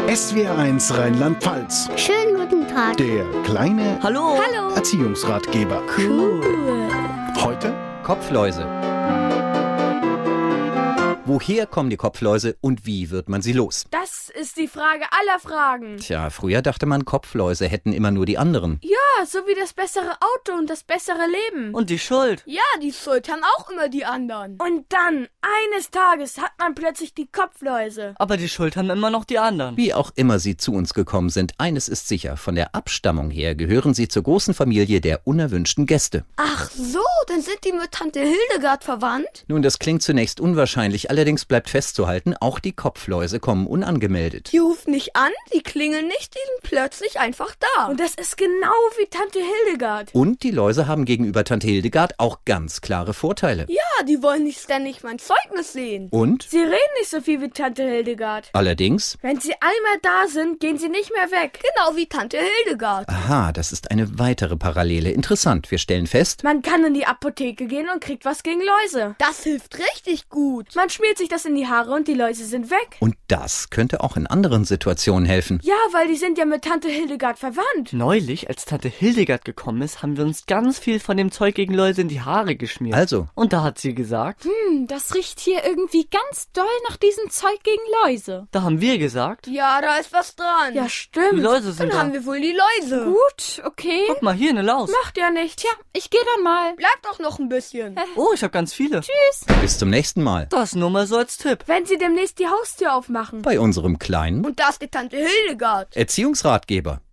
SWR1 Rheinland-Pfalz. Schönen guten Tag. Der kleine Hallo. Erziehungsratgeber. Cool. Heute Kopfläuse. Woher kommen die Kopfläuse und wie wird man sie los? Das ist die Frage aller Fragen. Tja, früher dachte man, Kopfläuse hätten immer nur die anderen. Ja, so wie das bessere Auto und das bessere Leben. Und die Schuld? Ja, die Schuld haben auch immer die anderen. Und dann, eines Tages, hat man plötzlich die Kopfläuse. Aber die Schuld haben immer noch die anderen. Wie auch immer sie zu uns gekommen sind, eines ist sicher, von der Abstammung her gehören sie zur großen Familie der unerwünschten Gäste. Ach so, dann sind die mit Tante Hildegard verwandt? Nun, das klingt zunächst unwahrscheinlich, allerdings bleibt festzuhalten, auch die Kopfläuse kommen unangemeldet. Die rufen nicht an, die klingeln nicht, die sind plötzlich einfach da. Und das ist genau wie Tante Hildegard. Und die Läuse haben gegenüber Tante Hildegard auch ganz klare Vorteile. Ja, die wollen nicht ständig mein Zeugnis sehen. Und? Sie reden nicht so viel wie Tante Hildegard. Allerdings? Wenn sie einmal da sind, gehen sie nicht mehr weg. Genau wie Tante Hildegard. Aha, das ist eine weitere Parallele. Interessant. Wir stellen fest, Man kann in die Apotheke gehen und kriegt was gegen Läuse. Das hilft richtig gut. Man schmiert sich das in die Haare und die Läuse sind weg. und das könnte auch in anderen Situationen helfen. Ja, weil die sind ja mit Tante Hildegard verwandt. Neulich, als Tante Hildegard gekommen ist, haben wir uns ganz viel von dem Zeug gegen Läuse in die Haare geschmiert. Also, Und da hat sie gesagt, Das riecht hier irgendwie ganz doll nach diesem Zeug gegen Läuse. da haben wir gesagt, Ja, da ist was dran. Ja, die stimmt. Läuse sind Dann da. haben wir wohl die Läuse. Gut, okay. Guck mal, hier eine Laus. Macht ja nichts. Tja, ich gehe dann mal. Bleib doch noch ein bisschen. Oh, ich habe ganz viele. bis zum nächsten Mal. Das nur mal so als Tipp. Wenn sie demnächst die Haustür aufmachen. Bei unserem kleinen Und da ist die Tante Hildegard. Erziehungsratgeber.